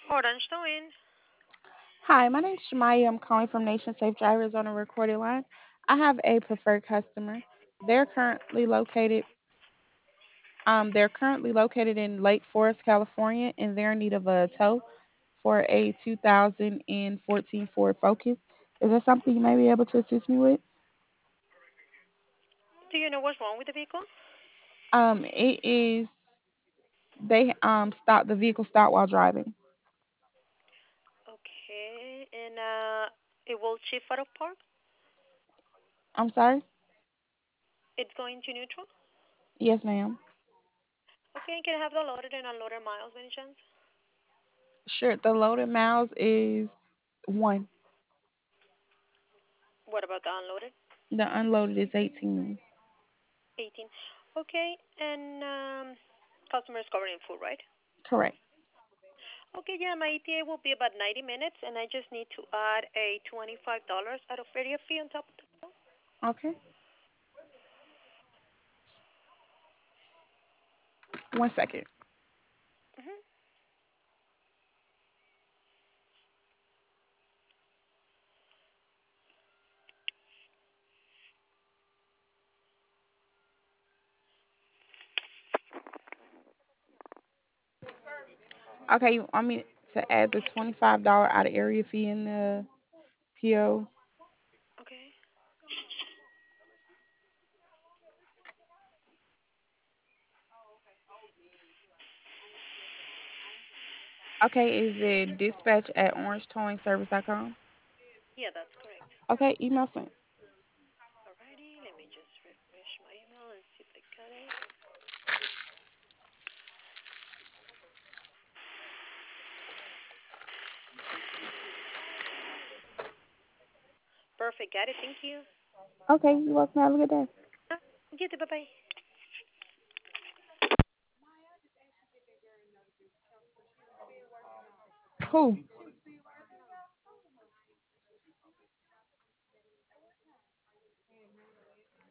Orange Towing. Hi, my name is Shemaya. I'm calling from Nation Safe Drivers on a recorded line. I have a preferred customer. They're currently located they're currently located in Lake Forest, California, and they're in need of a tow for a 2014 Ford Focus. Is there something you may be able to assist me with? Do you know what's wrong with the vehicle? It is they stopped the vehicle stopped while driving. Okay, and it will shift out of park. I'm sorry? It's going to neutral. Yes, ma'am. Okay, can I have the loaded and unloaded miles, any chance? Sure. The loaded miles is one. What about the unloaded? The unloaded is 18. 18. Okay, and customer is covered in full, right? Correct. Okay, yeah, my ETA will be about 90 minutes, and I just need to add a $25 out of area fee on top of the bill. Okay. 1 second. Mm-hmm. Okay, you want me to add the $25 out of area fee in the PO? Okay. Okay, is it dispatch at orangetowingservice.com? Yeah, that's correct. Okay, email sent. Alrighty, let me just refresh my email and see if I got it. Perfect, got it. Thank you. Okay, you're welcome. Have a good day. You too. Bye bye. Who?